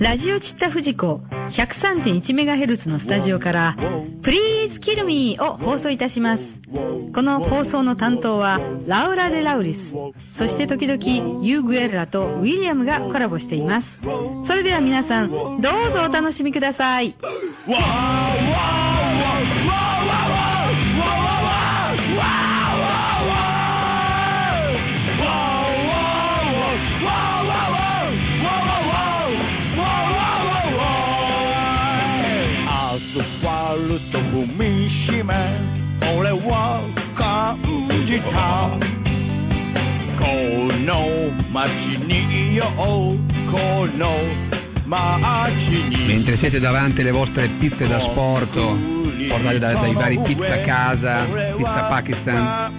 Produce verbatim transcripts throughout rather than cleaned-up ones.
ラジオチッタフジコ ひゃくさんてんいちメガヘルツ のスタジオから Please Kill Me を放送いたします。この放送の担当はラウラ・デ・ラウリス、そして時々ユー・グエルラとウィリアムがコラボしています。それでは皆さんどうぞお楽しみください。 と踏みしめ俺は感じたこの街によこの街に mentre siete davanti alle vostre pizze da sport portate da, dai vari pizza casa, pizza Pakistan,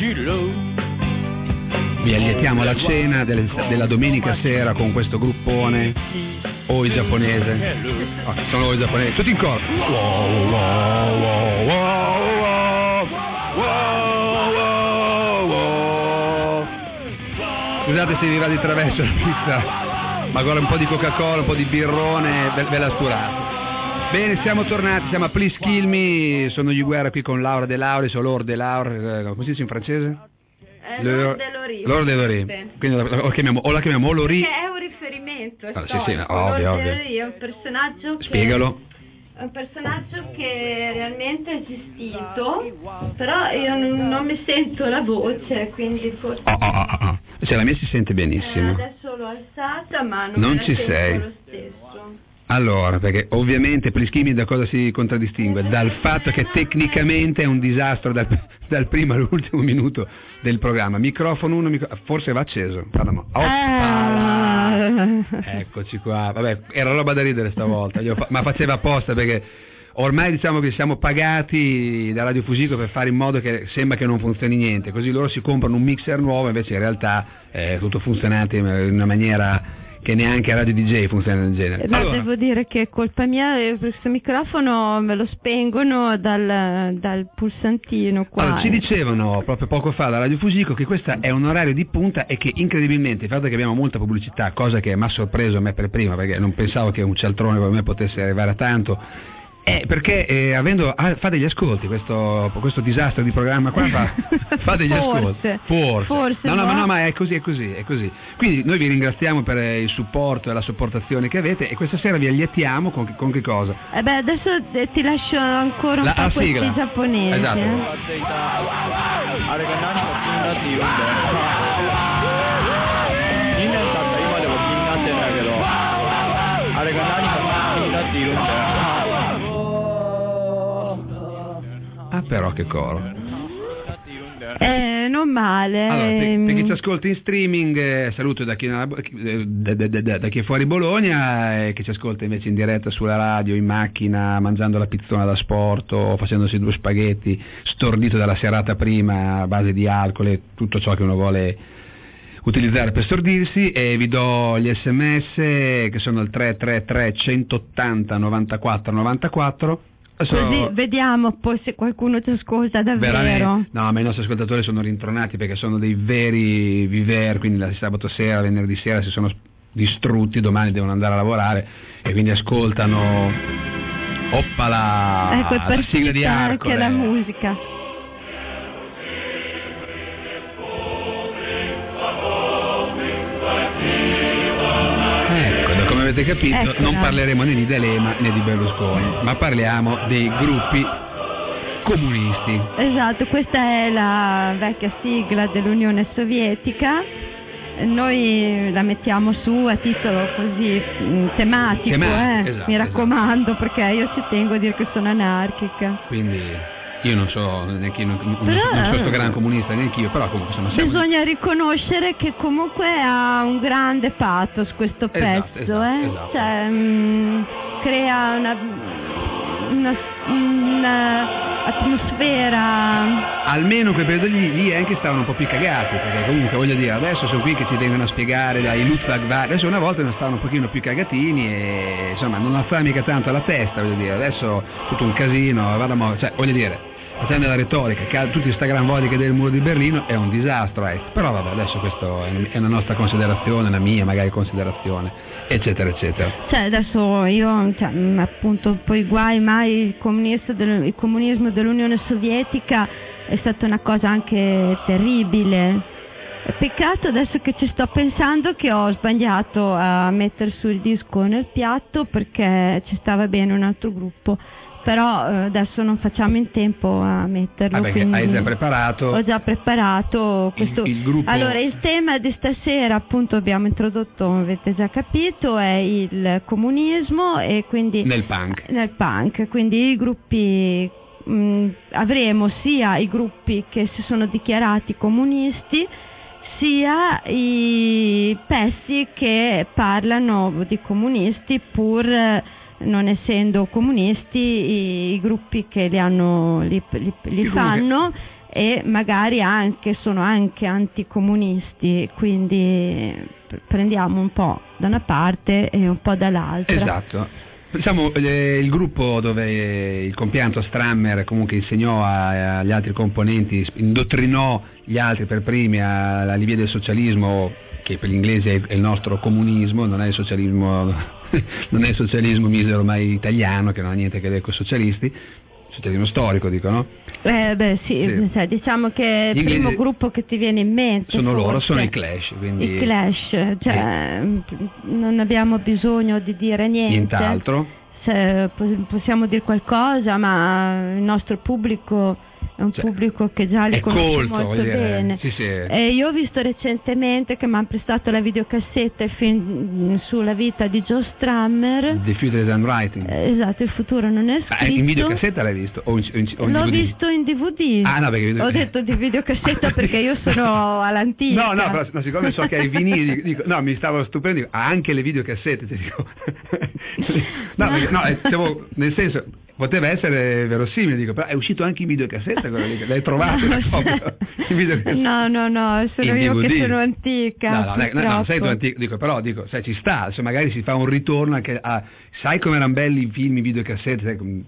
vi allietiamo la cena del, della domenica sera con questo gruppone Oi giapponese. Oh, sono Oi giapponese, tutti in coro. Wow, wow, wow, wow, wow, wow, wow. Scusate se vi va di traverso la pizza, ma guarda un po' di Coca-Cola, un po' di birrone, ve, ve la sturate. Bene, siamo tornati, siamo a Please Kill Me, sono gli Guerra qui con Laura De Lauris o Laure De Laure, come si dice in francese? Eh, Laure De Lauris. Laure De Lauris. Quindi la, o, chiamiamo, o la chiamiamo Lori. Che è un riferimento, è ah, storico. Sì, sì, ovvio, ovvio. È un personaggio che... Spiegalo. È un personaggio che realmente è esistito, però io non, non mi sento la voce, quindi forse... Oh, oh, oh, oh. Cioè la mia si sente benissimo. Eh, adesso l'ho alzata, ma non, non me la ci sento sei. lo stesso. Allora, perché ovviamente Please Kill Me da cosa si contraddistingue? Dal fatto che tecnicamente è un disastro dal, dal primo all'ultimo minuto del programma. Microfono uno, micro... forse va acceso. Parliamo. Ah. Eccoci qua. Vabbè, era roba da ridere stavolta, fa... ma faceva apposta perché ormai diciamo che siamo pagati da Radio Fusico per fare in modo che sembra che non funzioni niente, così loro si comprano un mixer nuovo, invece in realtà è tutto funzionante in una maniera che neanche a Radio D J funziona del genere. Ma allora, devo dire che è colpa mia, questo microfono me lo spengono dal, dal pulsantino qua. Allora, ci dicevano proprio poco fa da Radio Fusico che questo è un orario di punta e che incredibilmente il fatto che abbiamo molta pubblicità, cosa che mi ha sorpreso a me per prima perché non pensavo che un cialtrone come me potesse arrivare a tanto, Eh, perché eh, avendo ah, fa degli ascolti questo, questo disastro di programma qua fa, fa degli forse, ascolti forse, forse no no no. ma no ma è così è così è così quindi noi vi ringraziamo per il supporto e la sopportazione che avete e questa sera vi allietiamo con, con che cosa? Eh beh adesso ti lascio ancora un la, po' la questi sigla. giapponesi. Esatto. Ah però che coro. Eh, non male. Allora, per, per chi ci ascolta in streaming, eh, saluto da chi, da, da, da, da chi è fuori Bologna e chi ci ascolta invece in diretta sulla radio, in macchina, mangiando la pizzona da sport o facendosi due spaghetti, stordito dalla serata prima a base di alcol e tutto ciò che uno vuole utilizzare per stordirsi, e vi do gli sms che sono il tre tre tre centottanta novantaquattro novantaquattro. Così vediamo poi se qualcuno ti ascolta davvero. Veramente? No, ma i nostri ascoltatori sono rintronati perché sono dei veri viver, quindi la sabato sera, venerdì sera si sono distrutti, domani devono andare a lavorare e quindi ascoltano oppala, ecco, è la sigla di Arcole. Anche la musica. Avete capito, ecco, non parleremo né di D'Alema né di Berlusconi, ma parliamo dei gruppi comunisti. Esatto, questa è la vecchia sigla dell'Unione Sovietica, noi la mettiamo su a titolo così tematico, Tema- eh? esatto, mi raccomando, esatto. Perché io ci tengo a dire che sono anarchica. Quindi io non so neanche io, non, però, non sono sto gran comunista neanche io, però comunque insomma, siamo... bisogna riconoscere che comunque ha un grande pathos questo pezzo, esatto, esatto, eh? esatto. Cioè, mh, crea una, una, una atmosfera. Almeno quel periodo lì, lì anche stavano un po' più cagati, perché comunque voglio dire, adesso sono qui che ci vengono a spiegare dai Luftwaffe, adesso una volta ne stavano un pochino più cagatini e insomma non alzava mica tanto la testa, voglio dire, adesso tutto un casino, vado a, cioè voglio dire, facendo la retorica, che ha tutti questa gran voglia del muro di Berlino, è un disastro, eh. Però vabbè, adesso questo è una nostra considerazione, una mia magari considerazione, eccetera eccetera. Cioè adesso io, cioè, appunto, poi guai mai il comunismo, del, il comunismo dell'Unione Sovietica è stata una cosa anche terribile. Peccato adesso che ci sto pensando che ho sbagliato a mettere sul disco nel piatto perché ci stava bene un altro gruppo, però eh, adesso non facciamo in tempo a metterlo. Ah, perché hai già preparato? Ho già preparato questo. Il, il gruppo... Allora, il tema di stasera, appunto, abbiamo introdotto, avete già capito, è il comunismo e quindi nel punk. Nel punk, quindi i gruppi mh, avremo sia i gruppi che si sono dichiarati comunisti, sia i pezzi che parlano di comunisti pur non essendo comunisti, i, i gruppi che li hanno li, li, li fanno e magari anche sono anche anticomunisti, quindi prendiamo un po' da una parte e un po' dall'altra. Esatto. Diciamo, eh, il gruppo dove il compianto Strammer comunque insegnò a, agli altri componenti, indottrinò gli altri per primi alla via del socialismo, che per gli inglesi è il nostro comunismo, non è il socialismo non è il socialismo misero ma italiano, che non ha niente a che vedere con i socialisti, socialismo storico, dico, no? Eh beh sì, sì. Cioè, diciamo che il primo gruppo che ti viene in mente sono forse, loro, sono i Clash, quindi i Clash, cioè eh. non abbiamo bisogno di dire niente, nient'altro. Se possiamo dire qualcosa, ma il nostro pubblico è un cioè, pubblico che già li conosce colto, molto bene. Sì, sì. E io ho visto recentemente che mi hanno prestato la videocassetta film sulla vita di Joe Strummer. The Future is Unwriting. Eh, esatto, il futuro non è scritto. Ah, in videocassetta l'hai visto? O in, in, o in L'ho D V D? visto in D V D. Ah, no, perché video... Ho detto di videocassetta perché io sono all'antica. No, no, però no, siccome so che hai vinili, dico, no, mi stavo stupendo, dico, ha anche le videocassette, ti dico. No, no. Perché, no, diciamo, nel senso, poteva essere verosimile, dico, però è uscito anche in videocassetta quello lì, l'hai trovato no, in no, no, no, sono io D V D. Che sono antica. No, no, no, no, sei tu antico, dico, però dico, sai, ci sta, se magari si fa un ritorno anche a, sai come erano belli i film in videocassette, sai,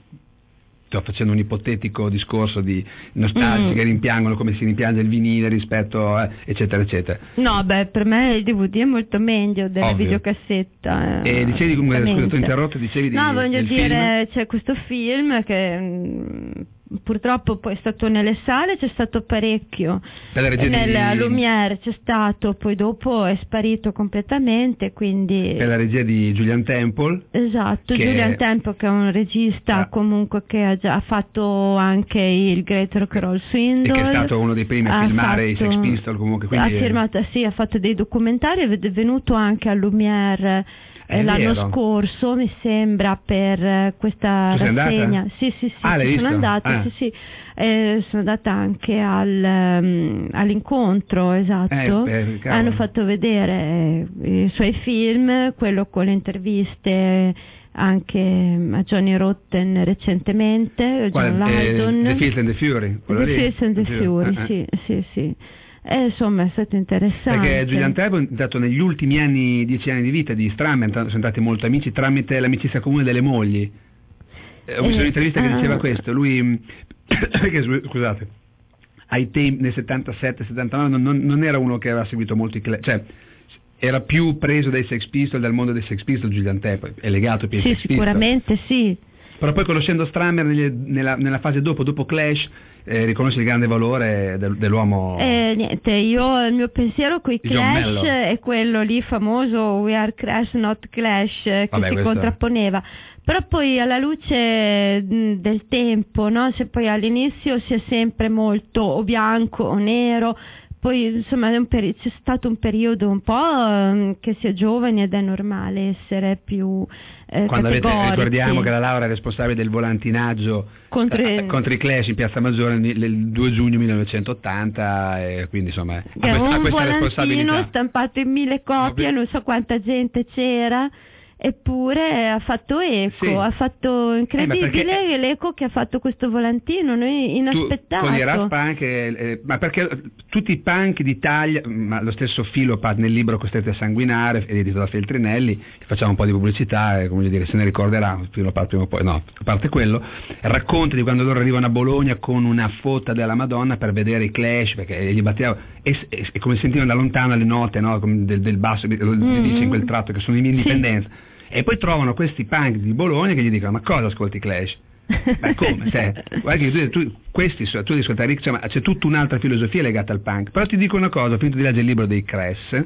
sto facendo un ipotetico discorso di nostalgia mm. che rimpiangono come si rimpiange il vinile rispetto a, eccetera eccetera. No, beh, per me il D V D è molto meglio della Ovvio. videocassetta. E dicevi, come scusa, ti ho interrotto, dicevi di No, voglio dire, film? c'è questo film che mh, purtroppo poi è stato nelle sale, c'è stato parecchio. Per la regia nella di... Lumière c'è stato, poi dopo è sparito completamente, quindi... Per la regia di Julian Temple. Esatto, che... Julian Temple che è un regista ah. comunque che ha già fatto anche il Great Rock and Roll Swindle. E che è stato uno dei primi a filmare fatto... i Sex Pistols comunque. Quindi... Ha firmato, sì, ha fatto dei documentari, è venuto anche a Lumière È l'anno vero. scorso, mi sembra, per questa tu rassegna. Sì, sì, sì, ah, sì sono andata, ah. sì, sì. Eh, sono andata anche al, um, all'incontro, esatto. Eh, per, hanno fatto vedere eh, i suoi film, quello con le interviste anche a Johnny Rotten recentemente, Qual, John eh, Lydon. The Filth and the Fury. The Filth and the Fury, eh, sì, sì, sì. Eh, insomma, è stato interessante. Perché Julian Temple è stato negli ultimi anni, dieci anni di vita di Strammer, sono stati molto amici tramite l'amicizia comune delle mogli. Eh, ho visto eh, un'intervista che ah, diceva questo, lui, perché scusate, ai tempi, nel settantasette settantanove non, non, non era uno che aveva seguito molto i Clash, cioè era più preso dai Sex Pistols, dal mondo dei Sex Pistols. Julian Temple è legato più ai sì, Sex Pistols. Sicuramente sì. Però poi conoscendo Strammer nella, nella fase dopo, dopo Clash, eh, riconosce il grande valore del, dell'uomo. Eh, niente, io il mio pensiero con i Clash è quello lì famoso We are Clash not Clash, che Vabbè, si questo... contrapponeva. Però poi alla luce mh, del tempo, no? Se poi all'inizio si è sempre molto o bianco o nero, poi insomma è un peri- c'è stato un periodo un po' um, che si è giovani ed è normale essere più eh, quando avete, categorici. ricordiamo che la Laura è responsabile del volantinaggio contro, eh, contro i Clash in Piazza Maggiore il due giugno millenovecentottanta, e quindi insomma ha, questa, un ha questa volantino responsabilità stampato in mille copie, non so quanta gente c'era, eppure ha fatto eco, Sì. ha fatto incredibile Eh, ma perché- l'eco che ha fatto questo volantino, noi inaspettato. Tu, con i Rat Punk, eh, eh, ma perché tutti i punk d'Italia, ma lo stesso Filopat nel libro Costretti a sanguinare, edito da Feltrinelli, facciamo un po' di pubblicità, e, come dire, se ne ricorderà, Filopat prima o poi, no, a parte quello, racconta di quando loro arrivano a Bologna con una fotta della Madonna per vedere i Clash, perché gli batteva, e, e, e come sentivano da lontano le note, no, del, del basso, mm-hmm. dice in quel tratto che sono in indipendenza. Sì. E poi trovano questi punk di Bologna che gli dicono: ma cosa ascolti Clash? Beh, come? Cioè, guarda che tu, tu, questi, tu devi ascoltare, cioè, c'è tutta un'altra filosofia legata al punk. Però ti dico una cosa: ho finito di leggere il libro dei Crass,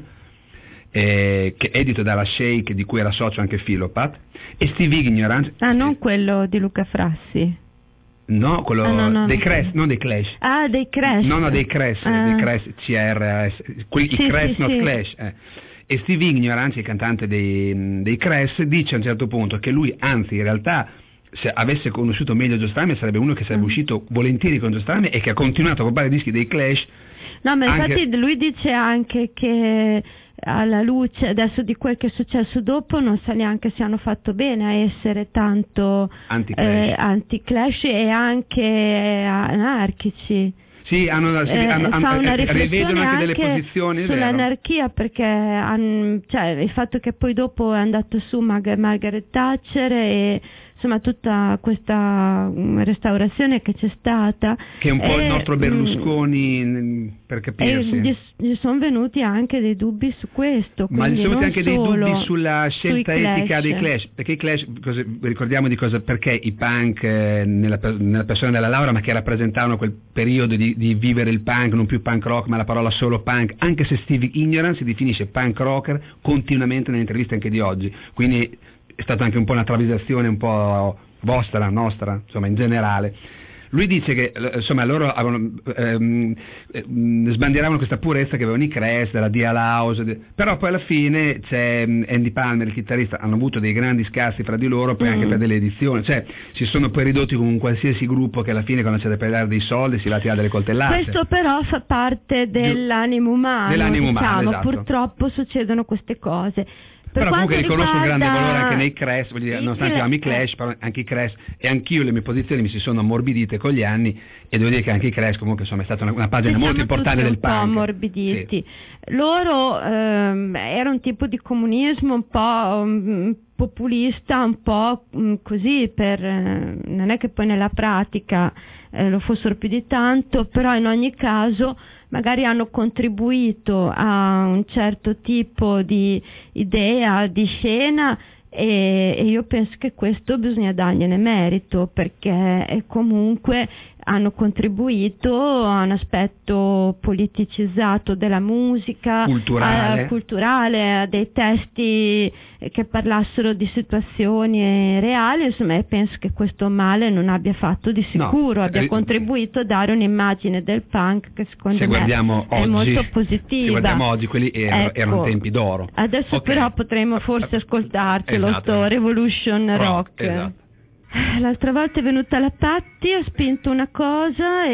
eh, che è edito dalla Shake, di cui era socio anche Filopat, e Steve Ignorance. Ah, non quello di Luca Frassi. No, quello ah, no, no, dei no. Crash, non dei Clash. Ah, dei Crash. No, no, dei Crash, ah. dei Crash, C R S, quelli, sì, i Crash, sì, not sì. Clash. Eh. E Steve Ignorance, il cantante dei, dei Crash, dice a un certo punto che lui, anzi, in realtà, se avesse conosciuto meglio Joe Strummer, sarebbe uno che sarebbe mm. uscito volentieri con Joe Strummer e che ha continuato a comprare dischi dei Clash. No, ma anche... infatti lui dice anche che alla luce adesso di quel che è successo dopo non sa neanche se hanno fatto bene a essere tanto anti-Clash, eh, anti-Clash e anche anarchici. Sì, hanno, sì, eh, hanno, fa una eh, rivedono anche, anche delle posizioni sull'anarchia, perché han, cioè, il fatto che poi dopo è andato su Mar- Margaret Thatcher e insomma tutta questa restaurazione che c'è stata, che è un po' e, il nostro Berlusconi, mh, per capirsi, e gli, gli sono venuti anche dei dubbi su questo, ma gli sono venuti anche dei dubbi sulla scelta etica Clash. dei Clash, perché i Clash, cosa, ricordiamo di cosa, perché i punk eh, nella, nella persona della Laura, ma che rappresentavano quel periodo di, di vivere il punk, non più punk rock ma la parola solo punk, anche se Steve Ignorance si definisce punk rocker continuamente nelle interviste anche di oggi, quindi è stata anche un po' una travisazione un po' vostra, nostra, insomma, in generale. Lui dice che insomma loro avevano, ehm, ehm, sbandieravano questa purezza che avevano i Crash, della Dial House, de... però poi alla fine c'è Andy Palmer, il chitarrista, hanno avuto dei grandi scassi fra di loro, poi mm. anche per delle edizioni, cioè si sono poi ridotti come un qualsiasi gruppo che alla fine, quando c'è da pagare dei soldi, si va a tirare delle coltellate. Questo però fa parte dell'animo umano, dell'animo diciamo, umano, esatto. Purtroppo succedono queste cose. Per però comunque riconosco riguarda... un grande valore anche nei Crash, voglio dire, nonostante io ami i Clash, però anche i Crash, e anch'io le mie posizioni mi si sono ammorbidite con gli anni, e devo dire che anche i Crash comunque insomma è stata una, una pagina Siamo molto importante del punk. Un po' ammorbiditi. Sì. Loro ehm, era un tipo di comunismo un po' um, populista, un po' um, così, per eh, non è che poi nella pratica eh, lo fossero più di tanto, però in ogni caso magari hanno contribuito a un certo tipo di idea di scena, e, e io penso che questo bisogna dargliene merito, perché comunque hanno contribuito a un aspetto politicizzato della musica, culturale, a, culturale, a dei testi che parlassero di situazioni reali, insomma, e penso che questo male non abbia fatto di sicuro, no, abbia eh, contribuito a dare un'immagine del punk che secondo se me guardiamo è oggi, molto positiva. Se guardiamo oggi, quelli erano, ecco, erano tempi d'oro. Adesso okay. però potremmo forse ascoltarcelo, esatto, sto Revolution Rock. rock esatto. L'altra volta è venuta la Patti, ha spinto una cosa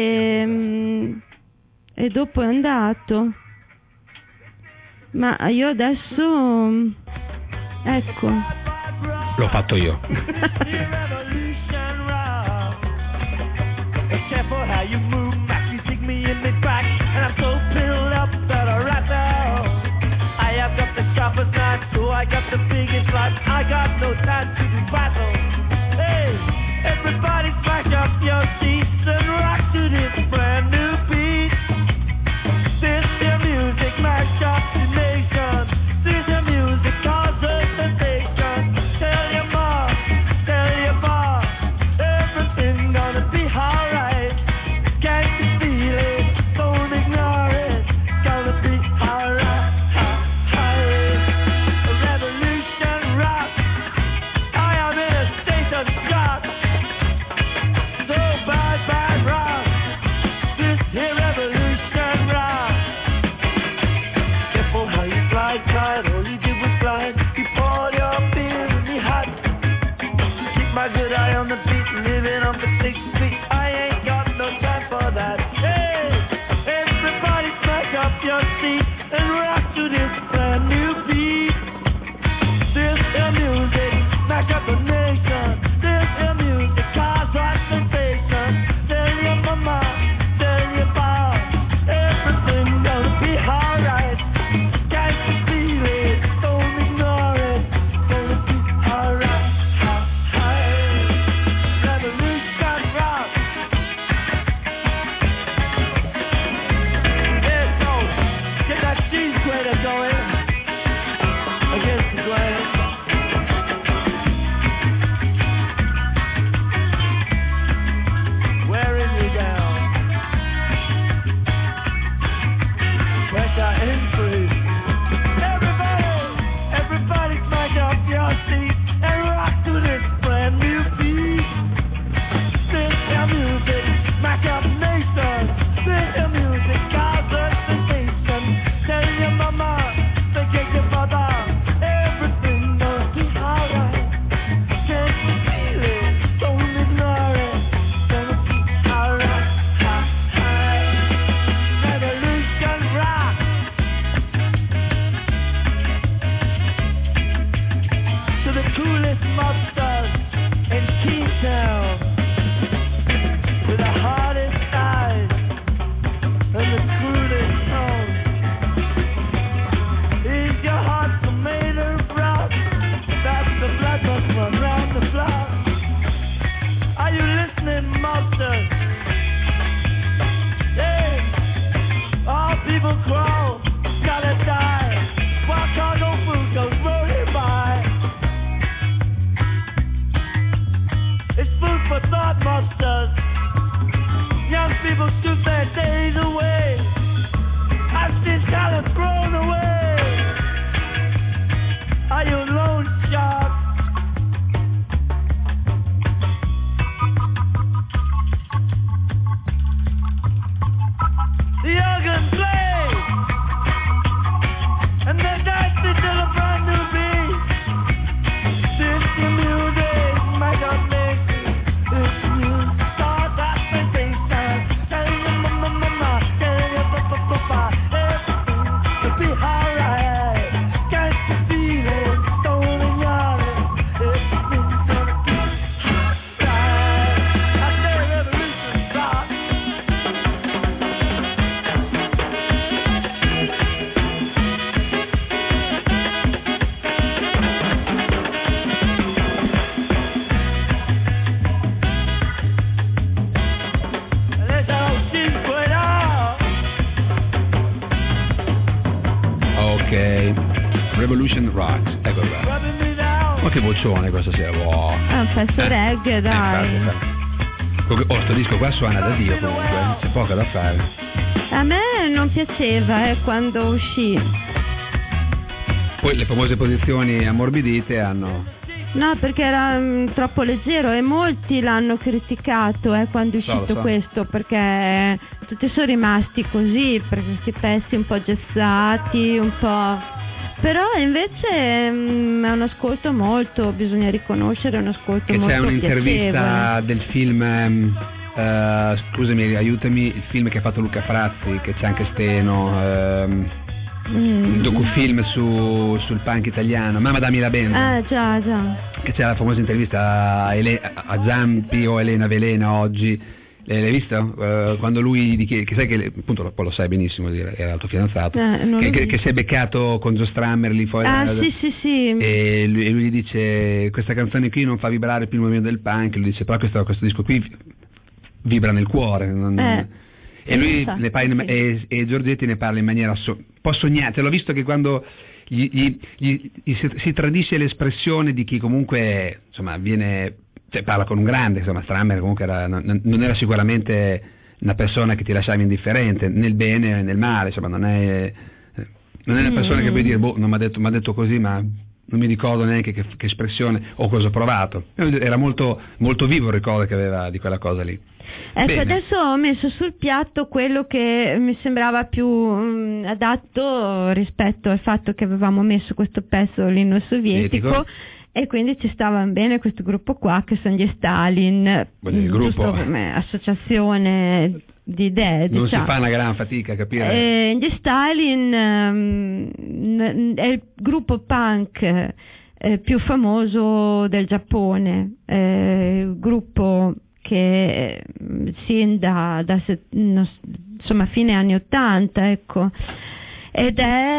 e, e dopo è andato. Ma io adesso, ecco, l'ho fatto io. Everybody smash up your seats and rock to this brand new beat. This your music mash up the nation. This your music causes sensation. Tell your mom, tell your boss, everything's gonna be alright. Can't you feel it? Don't ignore it. Gonna be alright. Revolution rock. I am in a state of shock. So bad. Ok, Revolution Rock, ecco qua. Ma che vocione questa sera, wow. È un pezzo Eh, reggae, dai. eh, infatti, infatti. Oh, sto disco qua suona da Dio comunque, c'è poco da fare. A me non piaceva eh, quando uscì. Poi le famose posizioni ammorbidite hanno... No, perché era mm, troppo leggero e molti l'hanno criticato eh, quando è So, lo uscito so. questo, perché tutti sono rimasti così, per questi pezzi un po' gessati, un po'... Però invece mm, è un ascolto molto, bisogna riconoscere, è un ascolto Che molto c'è un'intervista piacevole. del film, ehm, eh, scusami, aiutami, il film che ha fatto Luca Frazzi, che c'è anche Steno, ehm, Mm. il docufilm su, sul punk italiano, Mamma dammi la band, Ah, già, già. che c'è la famosa intervista a, Ele- a Zampi o Elena Velena oggi. Eh, L'hai visto? Eh, quando lui, di che, che sai che appunto poi lo sai benissimo, dire, era il tuo fidanzato, Eh, non che, l'ho che, visto. che si è beccato con Joe Strummer lì fuori. Ah, sì, sì, sì. E lui, e lui gli dice: questa canzone qui non fa vibrare più il movimento del punk. Lui dice: però questo, questo disco qui vibra nel cuore. Non- Eh. E lui Esatto, ne parla in- sì. e, e Giorgetti ne parla in maniera so- un po' sognata. L'ho visto che quando gli, gli- gli- gli si, si tradisce l'espressione di chi comunque insomma viene, cioè, parla con un grande, insomma Strammer comunque era, non, non era sicuramente una persona che ti lasciava indifferente nel bene e nel male, insomma non è, non è una persona Mm. che puoi dire boh, non mi ha detto, m'ha detto così, ma non mi ricordo neanche che, che espressione o cosa ho provato. Era molto, molto vivo il ricordo che aveva di quella cosa lì. Ecco, Bene. adesso ho messo sul piatto quello che mi sembrava più mm, adatto rispetto al fatto che avevamo messo questo pezzo l'inno sovietico Sovietico. e quindi ci stava bene questo gruppo qua che sono gli Stalin, Vuol dire il mm, giusto gruppo. come associazione di idee, Non diciamo. si fa una gran fatica a capire. Eh, gli Stalin ehm, n- è il gruppo punk eh, più famoso del Giappone, eh, il gruppo che eh, sin da, da se- no, insomma fine anni ottanta, ecco, ed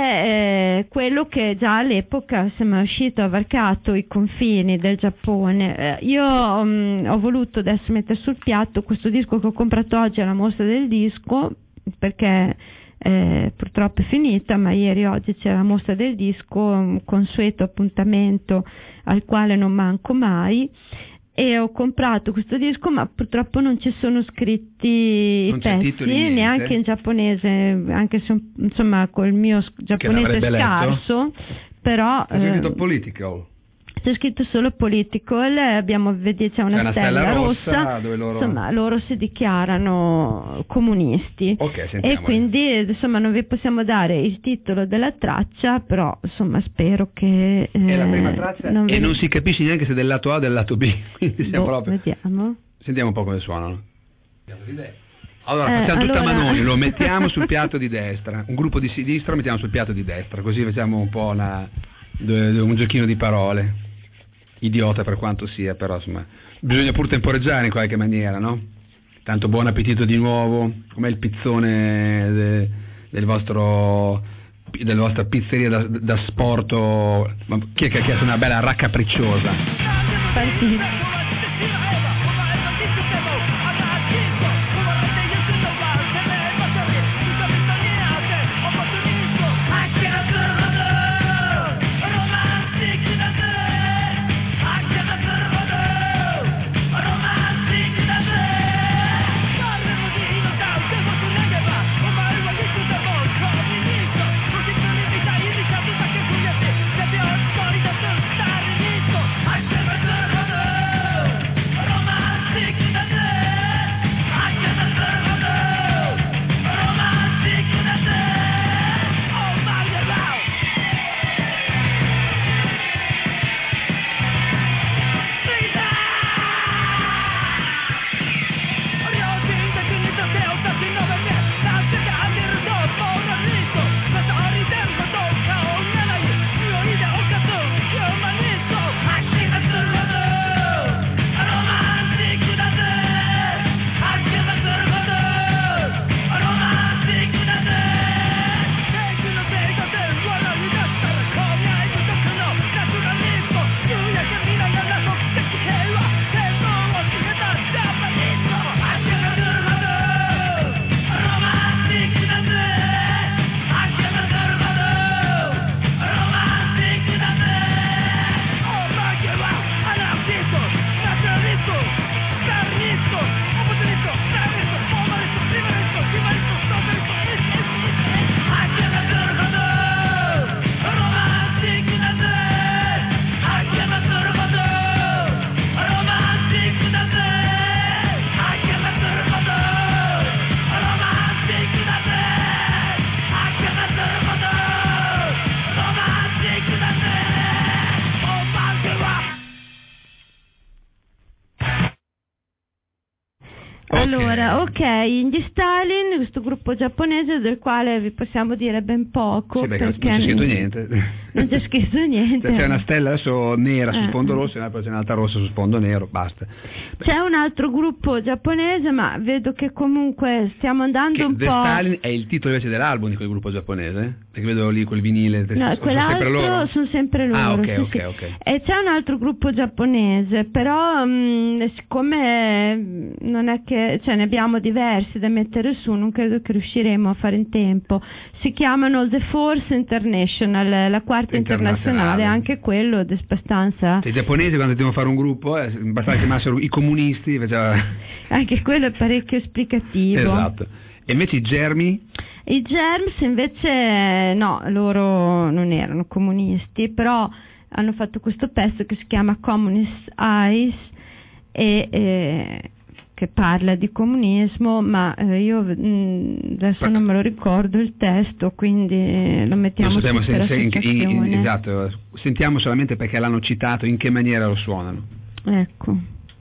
è eh, quello che già all'epoca insomma, è uscito, ha varcato i confini del Giappone. Eh, io um, ho voluto adesso mettere sul piatto questo disco che ho comprato oggi alla mostra del disco, perché eh, purtroppo è finita, ma ieri e oggi c'è la mostra del disco, un consueto appuntamento al quale non manco mai. E ho comprato questo disco, ma purtroppo non ci sono scritti Non i c'è pezzi, titoli, niente? neanche in giapponese, anche se insomma col mio s- giapponese l'avrebbe letto? scarso, però C'è scritto eh, political. c'è scritto solo political, abbiamo vedi c'è una, C'è una stella rossa, rossa, dove loro- insomma loro si dichiarano comunisti. Ok, E sentiamoli. quindi insomma non vi possiamo dare il titolo della traccia, però insomma spero che È la eh, prima traccia non e vi- non si capisce neanche se del lato A o del lato B. Quindi siamo boh, proprio... vediamo. Sentiamo un po' come suonano. Allora, Eh, facciamo tutta a allora- manoni, lo mettiamo sul piatto di destra, un gruppo di sinistra lo mettiamo sul piatto di destra, così facciamo un po' una, un giochino di parole. Idiota per quanto sia, però insomma, bisogna pur temporeggiare in qualche maniera, no? Tanto buon appetito di nuovo, com'è il pizzone de- del vostro della vostra pizzeria da, da sporto, ma chi è che ha chiesto una bella raccapricciosa? Partito. I Allora, ok, gli Stalin, questo gruppo giapponese del quale vi possiamo dire ben poco. Sì, perché, perché non c'è scritto niente. Non c'è scritto niente. C'è una stella adesso nera su Eh. sfondo rosso e poi c'è un'altra rossa su sfondo nero, basta. C'è un altro gruppo giapponese, ma vedo che comunque stiamo andando Che un The po'. Stalin è il titolo invece dell'album di quel gruppo giapponese? Perché vedo lì quel vinile. No, sono quell'altro sempre loro? sono sempre loro. Ah, ok, sì, ok, sì. ok. E c'è un altro gruppo giapponese, però mh, siccome mh, non è che, cioè, ne abbiamo diversi da mettere su, non credo che riusciremo a fare in tempo. Si chiamano The Force International, la quarta internazionale, anche quello è abbastanza. Cioè, i giapponesi quando devono fare un gruppo, eh, bastava chiamassero i comunisti, faceva... Anche quello è parecchio esplicativo. Esatto. E invece i Germi? I Germs invece no, loro non erano comunisti, però hanno fatto questo pezzo che si chiama Communist Eyes e eh, che parla di comunismo, ma eh, io mh, adesso non me lo ricordo il testo, quindi eh, lo mettiamo Non sappiamo su per se, se in, in, in, associazione. esatto, sentiamo solamente perché l'hanno citato, in che maniera lo suonano. Ecco.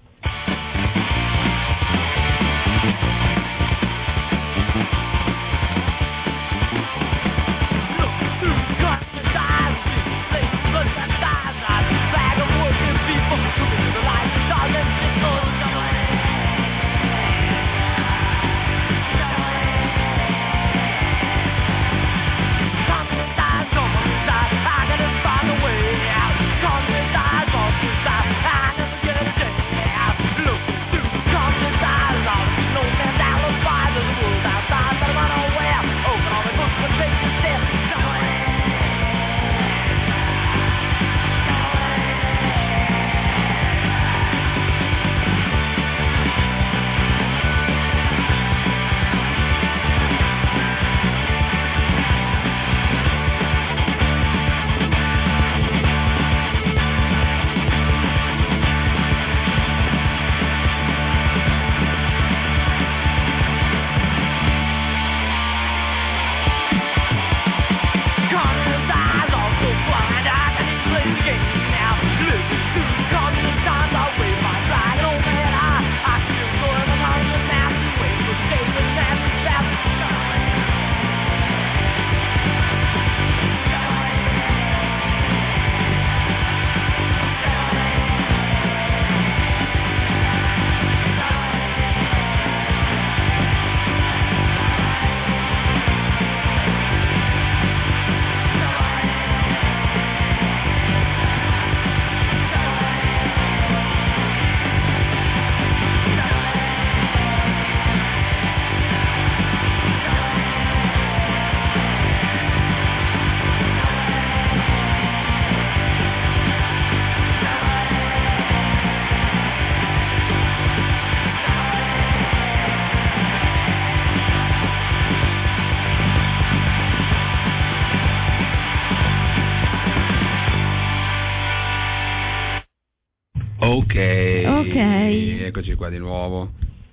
Ok. Ok. Eccoci qua di nuovo.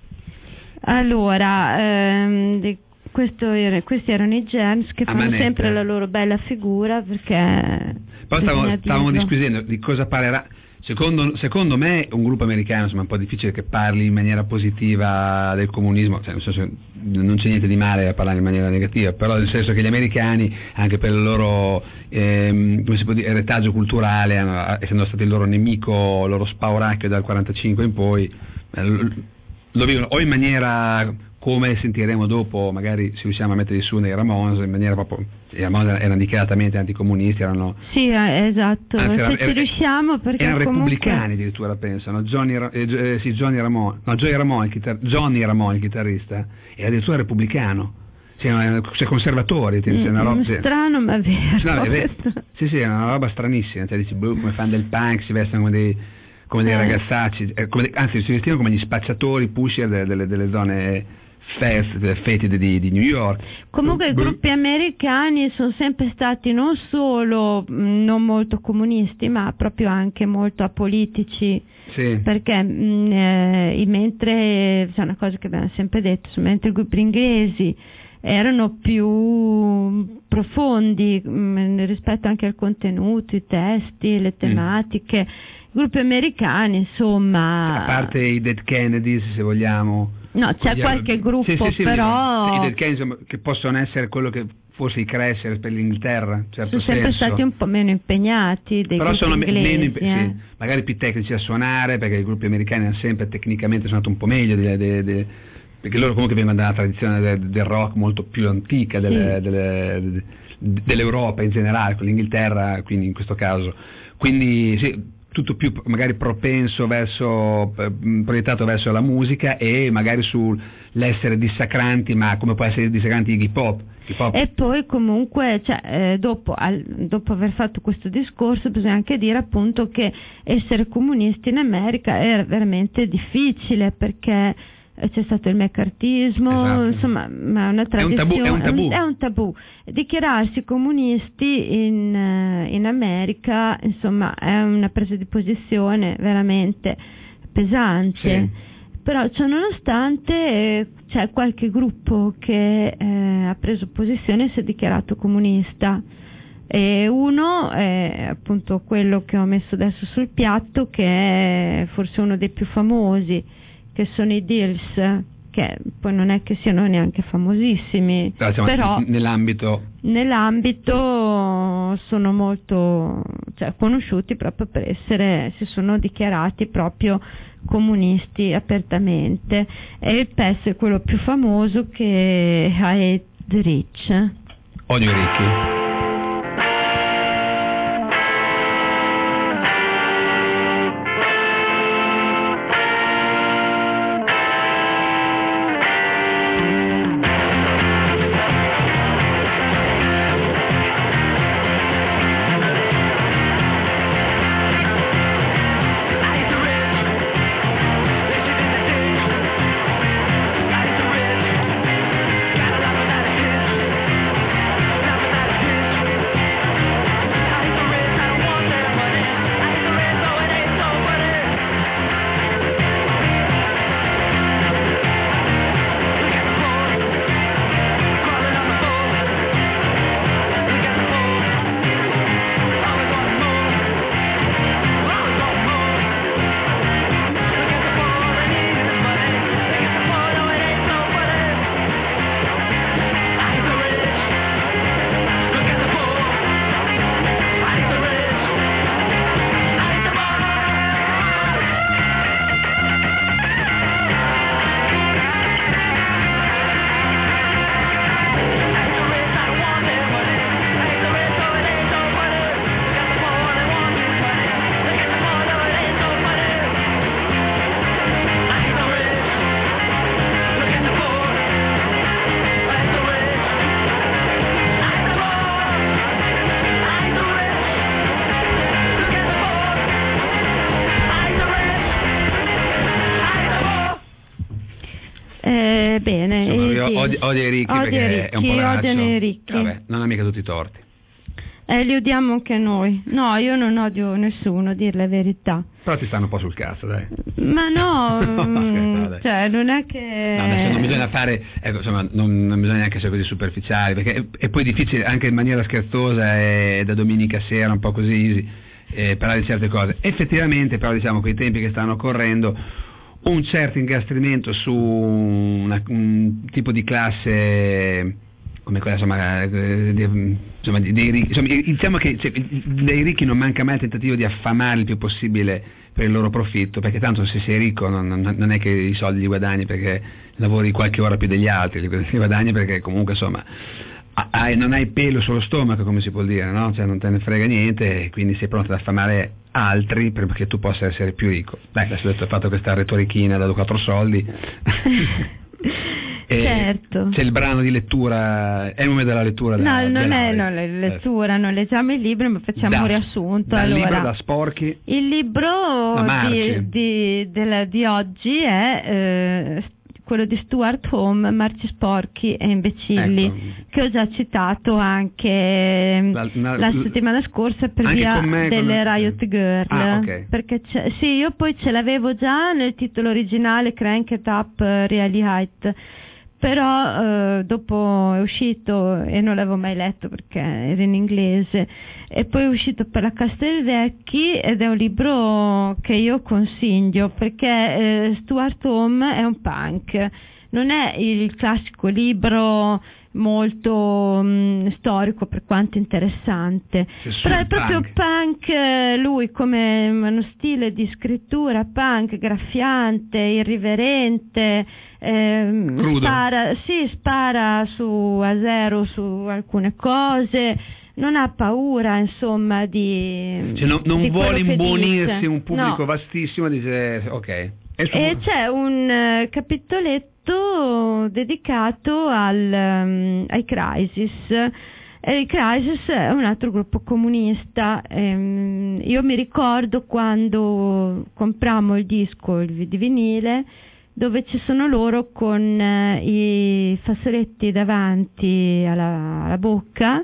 Allora, ehm, di questo era- questi erano i Germs che A fanno manette. sempre la loro bella figura, perché Poi stavamo, bisogna stavamo dirlo. disquisendo di cosa parlerà. Secondo, secondo me un gruppo americano, insomma, è un po' difficile che parli in maniera positiva del comunismo, cioè nel senso, non c'è niente di male a parlare in maniera negativa, però nel senso che gli americani, anche per il loro ehm, come si può dire, retaggio culturale, hanno- essendo stati il loro nemico, il loro spauracchio dal quarantacinque in poi, eh, lo, lo vivono o in maniera, come sentiremo dopo, magari se riusciamo a metterli su nei Ramones, in maniera proprio, i Ramones erano dichiaratamente anticomunisti, erano Sì, eh, esatto, Anzi, se era- ci era- riusciamo, perché erano comunque... repubblicani addirittura, pensano. Johnny, Ra- eh, Gio- eh, sì, Johnny Ramone, no, Joey Ramone, il chitar- Johnny Ramone, il chitarrista, era addirittura repubblicano, cioè, cioè conservatori, cioè, Mm, una roba, sì. strano, ma vero. No, è vero. questo. Sì, sì, è una roba stranissima, cioè, dici, boh, come fan del punk, si vestono come dei, come dei Eh. ragazzacci, eh, come dei- anzi si vestivano come gli spacciatori, pusher delle, delle, delle zone fest, fetide di, di New York. Comunque i Boh. gruppi americani sono sempre stati non solo mh, non molto comunisti, ma proprio anche molto apolitici, Sì. perché mh, eh, mentre, c'è una cosa che abbiamo sempre detto, mentre i gruppi inglesi erano più profondi mh, rispetto anche al contenuto, i testi, le tematiche, i gruppi americani, insomma... A parte i Dead Kennedys, se vogliamo, No, c'è Gli- qualche gruppo, sì, sì, sì, però i Dead Kennedys, insomma, che possono essere quello che forse i Crashers per l'Inghilterra, in certo sono sempre senso. stati un po' meno impegnati dei Però gruppi sono me- inglesi, meno impe- eh. sì, magari più tecnici a suonare, perché i gruppi americani hanno sempre tecnicamente suonato un po' meglio, de- de- de- perché loro comunque vengono da una tradizione del, del rock molto più antica delle, Sì. delle, de- dell'Europa in generale, con l'Inghilterra quindi in questo caso. Quindi sì, tutto più magari propenso verso, eh, proiettato verso la musica e magari sull'essere dissacranti, ma come può essere dissacranti hip hop. Hip hop. E poi comunque, cioè, eh, dopo, al, dopo aver fatto questo discorso, bisogna anche dire appunto che essere comunisti in America era veramente difficile, perché eh, c'è stato il meccartismo, Esatto. insomma, ma è una tradizione, È un tabù, è un tabù. è un tabù. Dichiararsi comunisti in, eh, in America, insomma, è una presa di posizione veramente pesante. Sì. Però ciò nonostante eh, c'è qualche gruppo che eh, ha preso posizione e si è dichiarato comunista. E uno è appunto quello che ho messo adesso sul piatto, che è forse uno dei più famosi, che sono i Deals, che poi non è che siano neanche famosissimi, Però, diciamo, però nell'ambito nell'ambito sono molto, cioè, conosciuti proprio per essere, si sono dichiarati proprio comunisti apertamente, e il pezzo è quello più famoso, che è Hate the Rich. odio i ricchi. Eh, bene, Insomma, i io Deals. odio, odio i ricchi Odia perché i è un ricchi, po' odiano i ricchi. Vabbè, non ha mica tutti i torti. Eh, li odiamo anche noi. No, io non odio nessuno, a dir la verità. Però ti stanno un po' sul cazzo, dai. Ma no, No, mm, scherzo, dai. cioè non è che... No, adesso non bisogna fare, ecco, insomma, non, non bisogna neanche essere così superficiali, perché è, è poi difficile anche in maniera scherzosa e da domenica sera un po' così easy eh, parlare di certe cose. Effettivamente, però, diciamo, con i tempi che stanno correndo, un certo ingastrimento su una, un tipo di classe come quella, insomma, eh, di, insomma, di, dei ricchi, insomma, diciamo che cioè, dai ricchi non manca mai il tentativo di affamare il più possibile per il loro profitto, perché tanto se sei ricco non, non, non è che i soldi li guadagni perché lavori qualche ora più degli altri, li guadagni perché comunque, insomma, hai, non hai pelo sullo stomaco, come si può dire, no? Cioè non te ne frega niente e quindi sei pronto ad affamare altri perché tu possa essere più ricco. Beh, adesso ho fatto questa retorichina da quattro soldi. E certo. C'è il brano di lettura, è il momento della lettura. No, da, non è della, no, la lettura, non leggiamo il libro, ma facciamo da, un riassunto. Dal allora, libro da Sporchi. il libro Marci. di, di, della, di oggi è eh, quello di Stuart Home, Marci sporchi e imbecilli, Ecco. che ho già citato anche La- una- la settimana scorsa per anche via con me, delle con- Riot Girl. Ah, ok. Perché c'è- sì, io poi ce l'avevo già nel titolo originale, Crank It Up, eh, Really Height, però eh, dopo è uscito e non l'avevo mai letto perché era in inglese, e poi è uscito per la Castelvecchi ed è un libro che io consiglio perché eh, Stuart Home è un punk, non è il classico libro molto mh, storico per quanto interessante, però è proprio punk, punk eh, lui come uno stile di scrittura punk, graffiante, irriverente, eh, spara, sì, spara su a zero su alcune cose, non ha paura insomma di, cioè, no, non di vuole imbonirsi dice. un pubblico No. vastissimo, dice ok. E, e c'è un uh, capitoletto dedicato al, um, ai Crisis. E i Crisis è un altro gruppo comunista. Ehm, io mi ricordo quando comprammo il disco il di vinile, dove ci sono loro con uh, i fazzoletti davanti alla, alla bocca,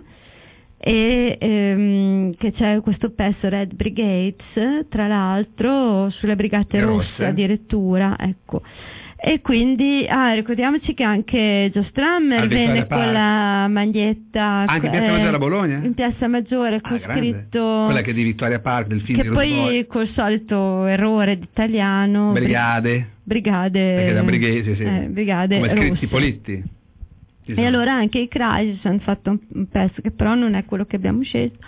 e ehm, che c'è questo pezzo Red Brigades, tra l'altro sulle Brigate Rosse, Rosse addirittura, ecco. E quindi ah, ricordiamoci che anche Joe Strummer Al venne Park. con la maglietta anche in Piazza eh, Maggiore a Bologna? in Piazza Maggiore con ah, scritto quella che è di Vittoria Park del film che di poi Boy. col solito errore d'italiano Brigade brigade perché da brigade, sì, sì. Eh, brigade come rosse. scritti politti. E allora anche i Crisis hanno fatto un, un pezzo che però non è quello che abbiamo scelto,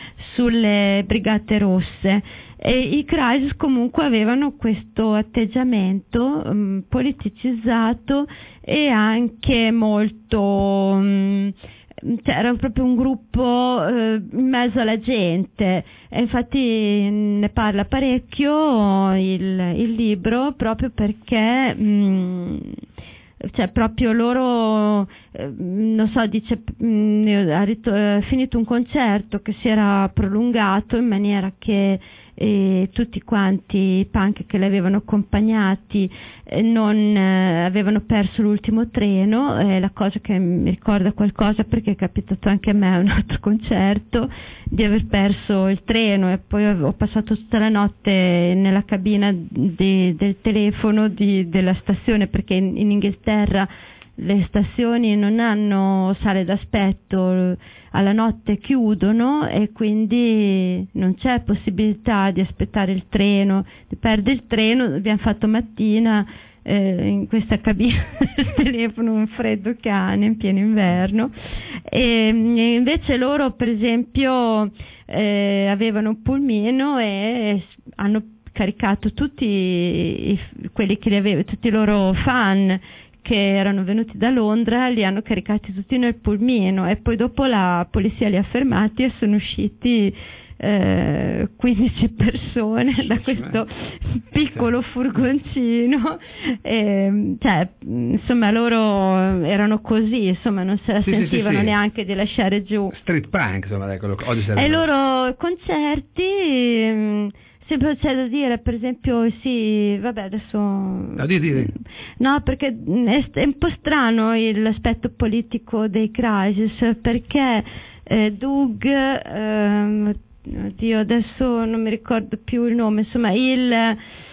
sulle Brigate Rosse, e i Crisis comunque avevano questo atteggiamento um, politicizzato e anche molto um, cioè era proprio un gruppo eh, in mezzo alla gente, e infatti ne parla parecchio il, il libro proprio perché mh, cioè proprio loro eh, non so, dice mh, ha rit- eh, finito un concerto che si era prolungato in maniera che eh, tutti quanti i punk che li avevano accompagnati eh, non eh, avevano perso l'ultimo treno, eh, la cosa che mi ricorda qualcosa perché è capitato anche a me a un altro concerto di aver perso il treno, e poi ho passato tutta la notte nella cabina di, del telefono di, della stazione, perché in, in Inghilterra le stazioni non hanno sale d'aspetto, alla notte chiudono e quindi non c'è possibilità di aspettare il treno, di perdere il treno. Abbiamo fatto mattina eh, in questa cabina del telefono, un freddo cane in pieno inverno, e, e invece loro per esempio eh, avevano un pulmino e hanno caricato tutti i, quelli che li avevano, tutti i loro fan che erano venuti da Londra, li hanno caricati tutti nel pulmino, e poi dopo la polizia li ha fermati e sono usciti eh, quindici persone da questo piccolo furgoncino, e, cioè insomma loro erano così, insomma non se la sì, sentivano sì, sì, neanche di lasciare giù street punk, insomma, ecco, oggi e i loro concerti. Mh, sempre c'è da dire, per esempio, sì, vabbè, adesso no, di, di. no, perché è un po' strano l'aspetto politico dei Crisis, perché eh, Doug ehm, oddio, adesso non mi ricordo più il nome, insomma il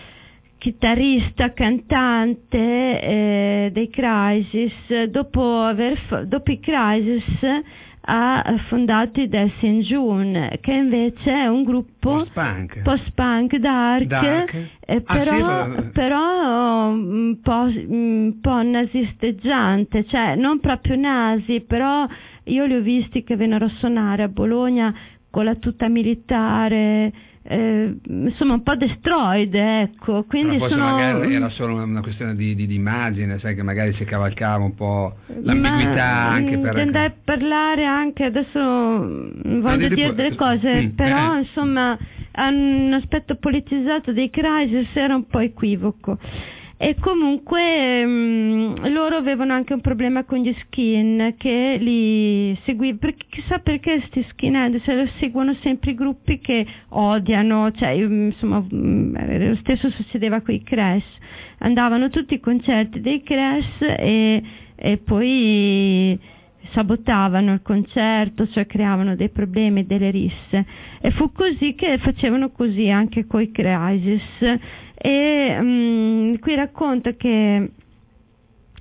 chitarrista cantante eh, dei Crisis, dopo aver fa- dopo i Crisis ha fondato i Death in June, che invece è un gruppo post-punk, post-punk dark, dark. Eh, Ah, però, sì, però un po', un po' nazisteggiante, cioè non proprio nazi, però io li ho visti che vennero a suonare a Bologna con la tuta militare, eh, insomma un po' destroyed, ecco, quindi forse sono... magari era solo una questione di, di, di immagine, sai, che magari si cavalcava un po' l'ambiguità. Ma, anche per andai a parlare anche adesso, voglio no, dire tipo, delle cose, mm, però eh. insomma un aspetto politizzato dei Crisis era un po' equivoco. E comunque mh, loro avevano anche un problema con gli skin che li seguivano, perché chissà perché sti skinhead se lo seguono sempre i gruppi che odiano, cioè insomma mh, lo stesso succedeva con i Crash, andavano tutti i concerti dei Crash e, e poi sabotavano il concerto, cioè creavano dei problemi, delle risse, e fu così che facevano così anche coi Crisis. E um, qui racconta che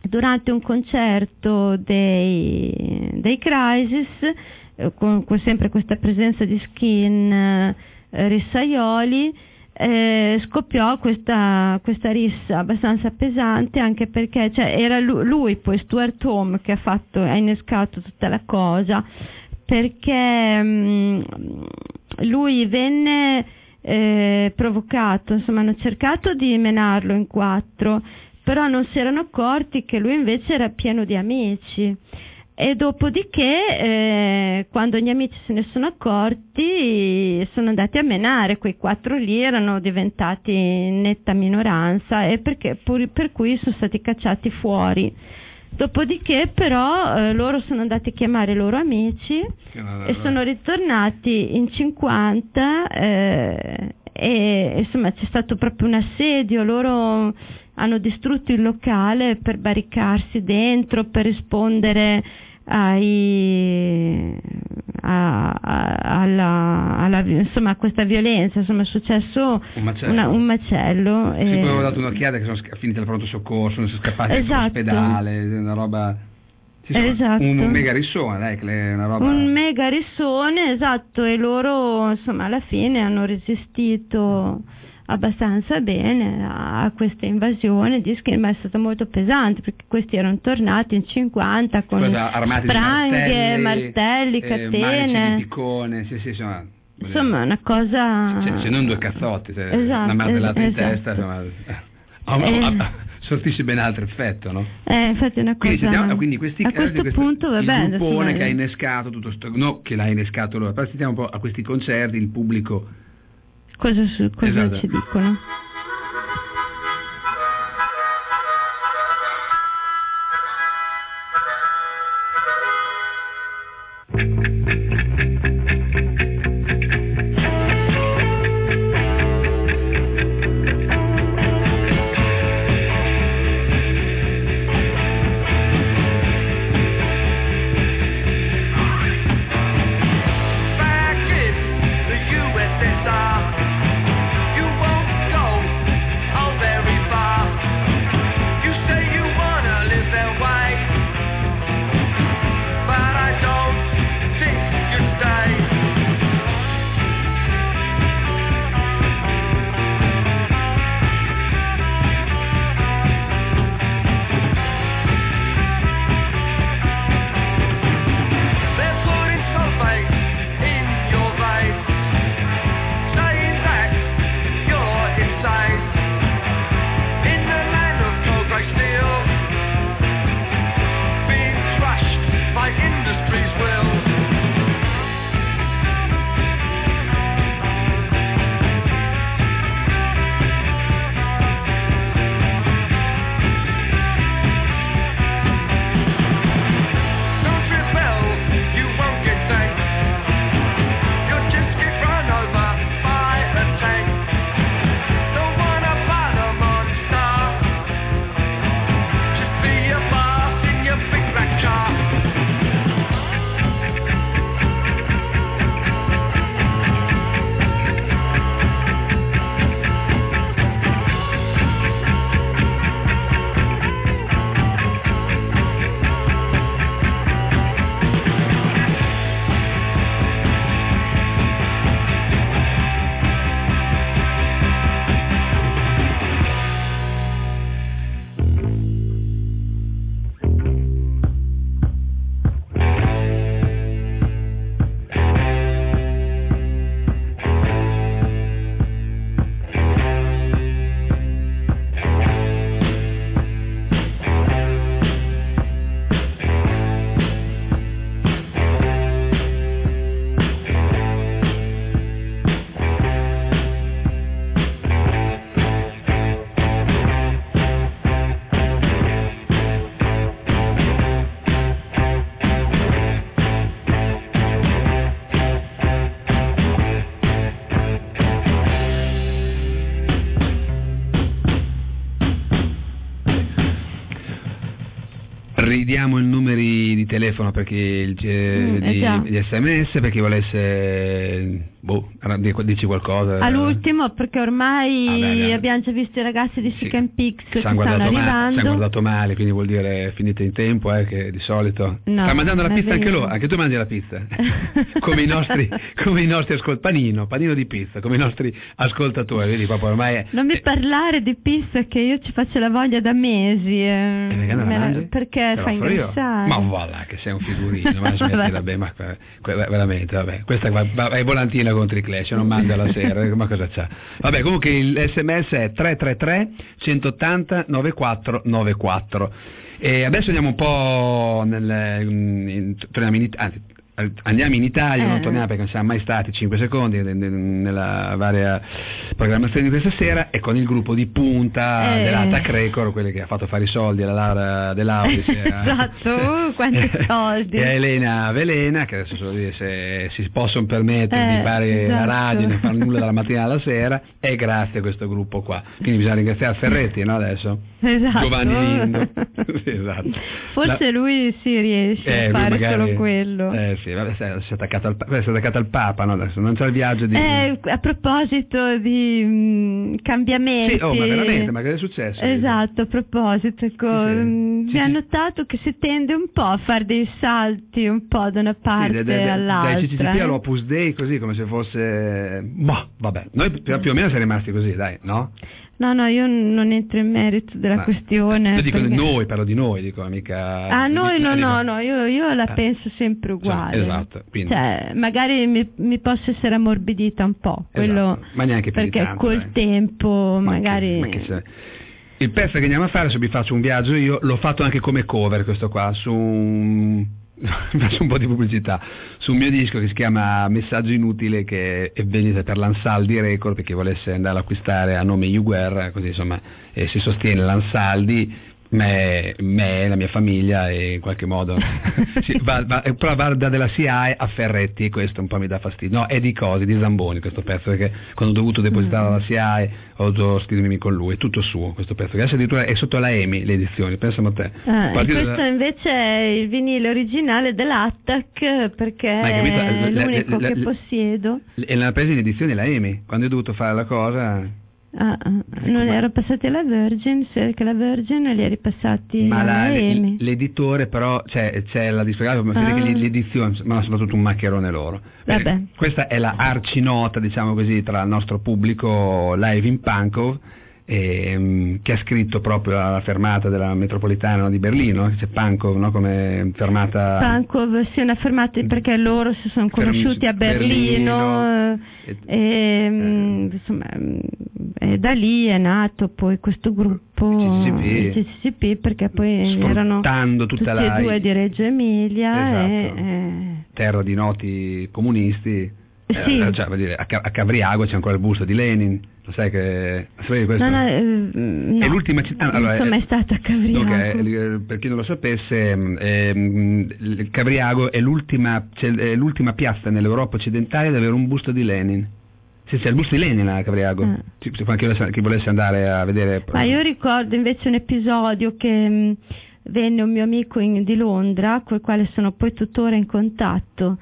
durante un concerto dei, dei Crisis, eh, con, con sempre questa presenza di Skin, eh, Rissaioli, eh, scoppiò questa, questa rissa abbastanza pesante, anche perché cioè, era lui, lui poi Stuart Home che ha fatto, ha innescato tutta la cosa, perché mh, lui venne eh, provocato, insomma hanno cercato di menarlo in quattro, però non si erano accorti che lui invece era pieno di amici, e dopodiché eh, quando gli amici se ne sono accorti sono andati a menare, quei quattro lì erano diventati netta minoranza, e perché, pur, per cui sono stati cacciati fuori. Dopodiché però eh, loro sono andati a chiamare i loro amici e sono ritornati in cinquanta, eh, e insomma c'è stato proprio un assedio, loro hanno distrutto il locale per barricarsi dentro, per rispondere ai, a, a, alla, alla, insomma, a questa violenza. Insomma è successo un macello, una, un macello sì, e... poi avevo dato un'occhiata che sono sc- finiti al pronto soccorso, sono scappati Esatto. dall'ospedale, una roba, sì, insomma, Esatto. un, un mega rissone, dai, che è una roba... un mega rissone, esatto, e loro insomma alla fine hanno resistito abbastanza bene a questa invasione di Skin, ma è stato molto pesante perché questi erano tornati in cinquanta con Cosa, armati spranghe, di martelli, martelli, catene, manici di piccone, sì, sì, insomma, insomma una cosa, cioè, se non due cazzotti, se esatto, una martellata in esatto. testa, insomma, oh, eh, oh, oh, sortisce ben altro effetto, no? Eh, infatti è una cosa, Quindi, sentiamo, quindi questi, a questo questo, punto va bene, il gruppone insomma, che ha innescato tutto sto, no che l'ha innescato loro, però sentiamo un po' a questi concerti il pubblico cosa, su, cosa esatto. ci dicono. Back in the U S S R, you won't go ridiamo i numeri di telefono perché il, eh, Mm, eh di, già. di sms per chi volesse, boh, dici qualcosa. All'ultimo, perché ormai Ah, beh, beh. abbiamo già visto i ragazzi di Sì. Sick and Pix che Ci hanno stanno guardato, ma- ci arrivando. hanno guardato male, quindi vuol dire finite in tempo, eh, che di solito. No, Sta mangiando la non è pizza anche vero. loro, anche tu mangi la pizza. come i nostri, come i nostri ascoltatori, panino, panino di pizza, come i nostri ascoltatori, vedi proprio ormai è, Non mi eh, parlare di pizza che io ci faccio la voglia da mesi. eh. E perché non la Me la- mangi? perché Te la fa offro io. ingrassare. Ma voilà, che sei un figurino, ma smettila, Vabbè. vabbè, ma que- que- veramente, vabbè. Questa va- va- è volantina contro i Clash, non mangia la sera, ma cosa c'ha? Vabbè, comunque il sms è tre tre tre centottanta novantaquattro novantaquattro. E adesso andiamo un po' nel in, in- torniamo in It- anzi, andiamo in Italia, Eh. non torniamo perché non siamo mai stati cinque secondi ne- ne- nella varia programmazione di questa sera, e con il gruppo di punta Eh. dell'Attack Record, quelli che ha fatto fare i soldi alla Laura dell'Auris Esatto, uh, quanti soldi. e a Elena Velena, che adesso solo dire se si possono permettere Eh, di fare la esatto. radio e non fare nulla dalla mattina alla sera, e grazie a questo gruppo qua, quindi bisogna ringraziare Ferretti, no, adesso Esatto. Giovanni Lindo. Sì, esatto. Forse La- lui si riesce eh, a lui fare magari- solo quello. eh sì, vabbè, sei, sei attaccato al, sei attaccato al Papa, no? Adesso non c'è il viaggio di Eh, a proposito di mm, cambiamenti. sì, oh, ma veramente, ma che è successo? Esatto, a proposito, ecco, Sì, sì. mm, Sì, mi ha sì. notato che si tende un po' a fare dei salti un po' da una Sì, parte dai- dai- all'altra. dai C C T P eh. all'Opus Dei, così come se fosse, boh, vabbè, noi più, più o meno siamo rimasti così, dai, no? No, no, io non entro in merito della Ma- questione. io dico perché- noi, parlo di noi, dico mica Ah, noi no, dico- no, no, io, io la Eh. penso sempre uguale. esatto, quindi- Cioè, magari mi, mi posso essere ammorbidita un po', quello, Esatto, ma neanche più di perché tanto, col dai. tempo Ma che- magari... ma che se- il pezzo che andiamo a fare, se vi faccio un viaggio io, l'ho fatto anche come cover questo qua, su un... faccio un po' di pubblicità, su un mio disco che si chiama Messaggio Inutile, che è vendita per l'Ansaldi Record, per chi volesse andare ad acquistare a nome Uguerra, così insomma eh, si sostiene l'Ansaldi, me, me, la mia famiglia, e in qualche modo sì, va, va, però va dalla C I A a Ferretti, e questo un po' mi dà fastidio. No, è di cose, di Zamboni questo pezzo, perché quando ho dovuto depositare alla C I A ho dovuto scrivermi con lui, è tutto suo questo pezzo, che adesso addirittura è sotto la EMI le edizioni, pensamo a te. Ah, Partito questo da- invece è il vinile originale dell'Attack, perché Ma hai capito? è La- la- l'unico la- che la- possiedo. E l'hanno presa in edizione la EMI, quando ho dovuto fare la cosa. Ah, ah, non ero passati alla Virgin, se che la Virgin li ha ripassati Ma la- alla EMI. l'editore però c'è, c'è la discografia, ma si vede Ah. che l'edizione, ma soprattutto un maccherone loro. Vabbè. Perché questa è la arcinota, diciamo così, tra il nostro pubblico live in Pankow, ehm, che ha scritto proprio alla fermata della metropolitana, no, di Berlino, c'è Pankow, no, come fermata. Pankow, sì, una fermata perché loro si sono conosciuti a Berlino, Berlino, e, e- mm, insomma, mm, e da lì è nato poi questo gruppo C C P. il C C P, perché poi erano Sfruttando tutti tutta la e due di Reggio Emilia Esatto. e, e- terra di noti comunisti. Sì. Eh, cioè, vuol dire, a, Ca- a Cavriago c'è ancora il busto di Lenin, lo sai che sai questo? no, no, eh, no, È l'ultima città, non allora, sono è- mai stata a Cavriago. dunque, eh, per chi non lo sapesse, ehm, il Cavriago è l'ultima, c'è- è l'ultima piazza nell'Europa occidentale ad avere un busto di Lenin. Sì, c'è il busto di Lenin a Cavriago. Ah. Ci- ci- chi, volesse, chi volesse andare a vedere. Ma io ricordo invece un episodio che mh, venne un mio amico in- di Londra, col quale sono poi tuttora in contatto,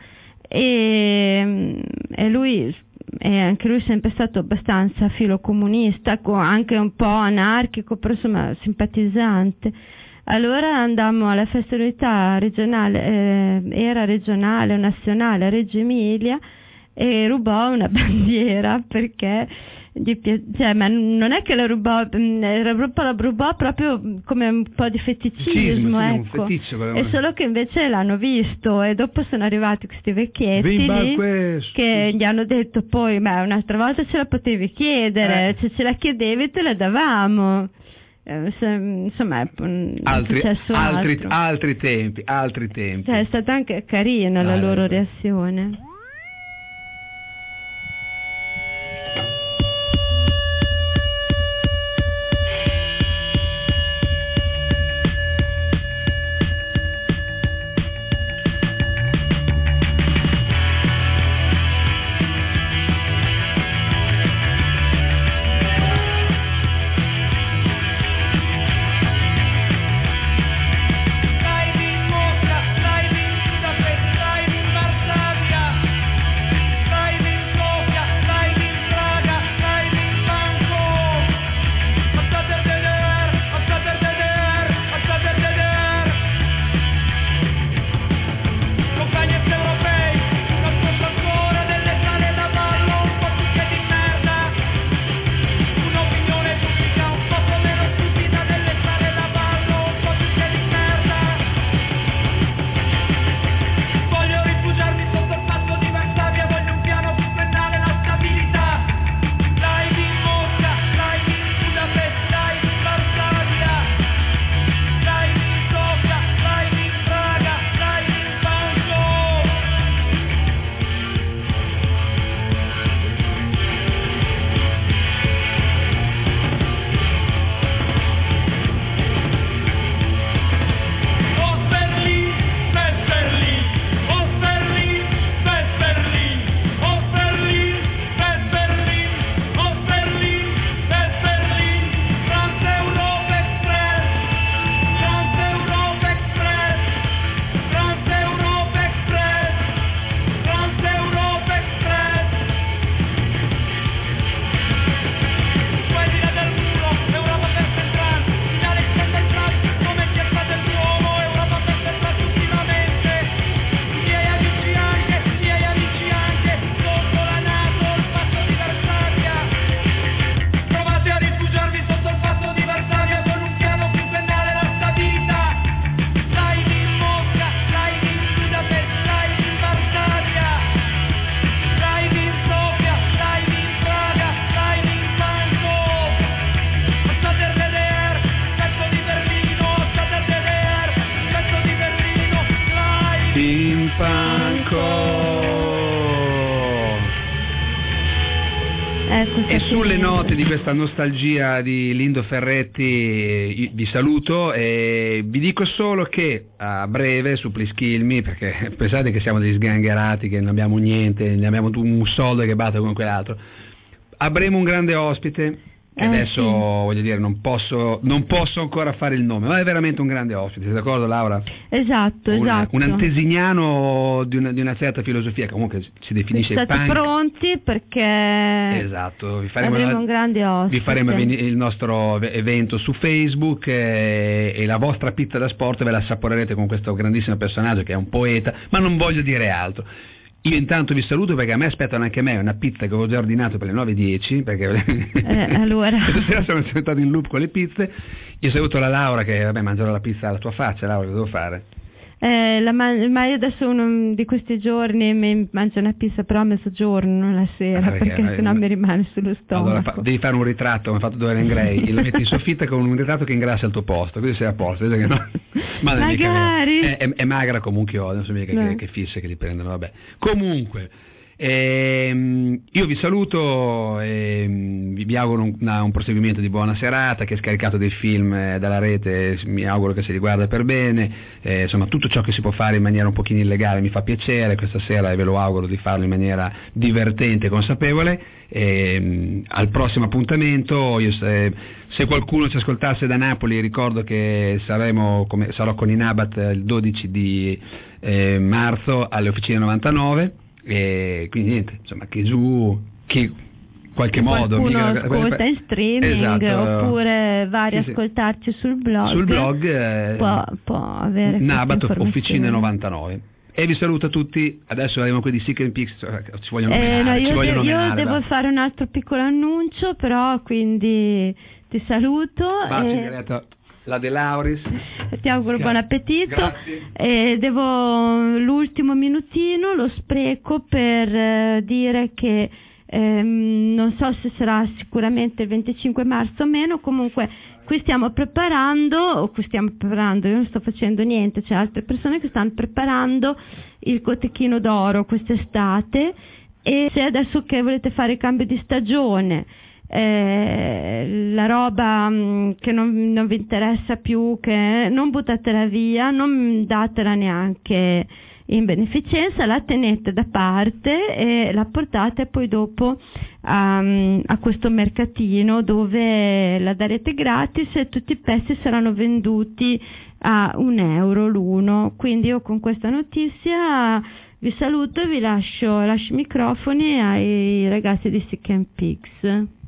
e, mh, e lui è anche lui sempre stato abbastanza filocomunista, co- anche un po' anarchico, però insomma simpatizzante. Allora andammo alla festa dell'unità regionale, eh, era regionale o nazionale a Reggio Emilia, e rubò una bandiera perché gli pi- cioè, ma non è che la rubò, mh, la rubò, la rubò proprio come un po' di Feticismo, feticismo, sì, un ecco. feticcio, quello- E solo che invece l'hanno visto, e dopo sono arrivati questi vecchietti Bimba, lì questo. che gli hanno detto poi, ma un'altra volta ce la potevi chiedere, Eh. se ce la chiedevi te la davamo. Eh, se- insomma è è altri, successo altri, altro. altri tempi, altri tempi. Cioè, è stata anche carina la Ah, loro ecco. reazione. Night Ecco, E sulle esattamente. note di questa nostalgia di Lindo Ferretti eh, vi saluto e vi dico solo che a breve su Please Kill Me, perché pensate che siamo degli sgangherati, che non abbiamo niente, ne abbiamo un soldo che batte con quell'altro, avremo un grande ospite che Eh, adesso sì. voglio dire non posso, non posso ancora fare il nome, ma è veramente un grande ospite, sei d'accordo Laura? Esatto, Un, esatto. un antesignano di una, di una certa filosofia, comunque si definisce State punk. pronti perché Esatto, vi faremo, avremo un grande ospite. vi faremo veni- il nostro ve- evento su Facebook eh, e la vostra pizza da sport ve la assaporerete con questo grandissimo personaggio che è un poeta, ma non voglio dire altro. Io intanto vi saluto perché a me aspettano anche me una pizza che ho già ordinato per le nove e dieci perché Eh, allora. stasera sono diventato in loop con le pizze. Io saluto la Laura che vabbè mangerò la pizza alla tua faccia. Laura, che devo fare? Eh, la man- ma io adesso uno di questi giorni mi mangio una pizza però a mezzogiorno, non la sera, Ah, perché, perché eh, sennò mi rimane sullo stomaco. Allora fa- devi fare un ritratto come ha fatto Dorian Gray, lo metti in soffitta con un ritratto che ingrassa il tuo posto, così sei a posto. Vedi che no? Ma non è mica Magari. vero. È, è, è magra come un chiodo, non so mica No. che, che fisse che li prendono, vabbè. Comunque, ehm, io vi saluto e vi, vi auguro un, una- un proseguimento di buona serata. Che scaricato dei film eh, dalla rete mi auguro che si riguarda per bene, eh, insomma tutto ciò che si può fare in maniera un pochino illegale mi fa piacere questa sera e ve lo auguro di farlo in maniera divertente e consapevole. E, mh, al prossimo appuntamento io se, se qualcuno ci ascoltasse da Napoli ricordo che saremo come, sarò con Inabat il dodici di eh, marzo alle Officine novantanove e quindi niente, insomma che giù chi in qualche modo Qualcuno mica- ascolta in streaming Esatto. oppure va a Sì, sì. riascoltarci sul blog. sul blog eh, può, può avere queste Nabat informazioni. Officine novantanove. E vi saluto tutti, adesso arriviamo qui di Sick and Pix, ci vogliono Eh, menare, no, ci io, vogliono de- io menare, devo dai. fare un altro piccolo annuncio, però quindi ti saluto Baci e diretto la De Lauris. ti auguro Gra- buon appetito. grazie. E devo l'ultimo minutino lo spreco per eh, dire che ehm, non so se sarà sicuramente il venticinque marzo o meno, comunque qui stiamo preparando, o qui stiamo preparando, io non sto facendo niente, c'è altre persone che stanno preparando il cotechino d'oro quest'estate e se adesso che volete fare il cambio di stagione eh, la roba mh, che non, non vi interessa più, che non buttatela via, non datela neanche in beneficenza, la tenete da parte e la portate poi dopo um, a questo mercatino dove la darete gratis e tutti i pezzi saranno venduti a un euro l'uno. Quindi io con questa notizia vi saluto e vi lascio, lascio i microfoni ai ragazzi di Sick and Pigs.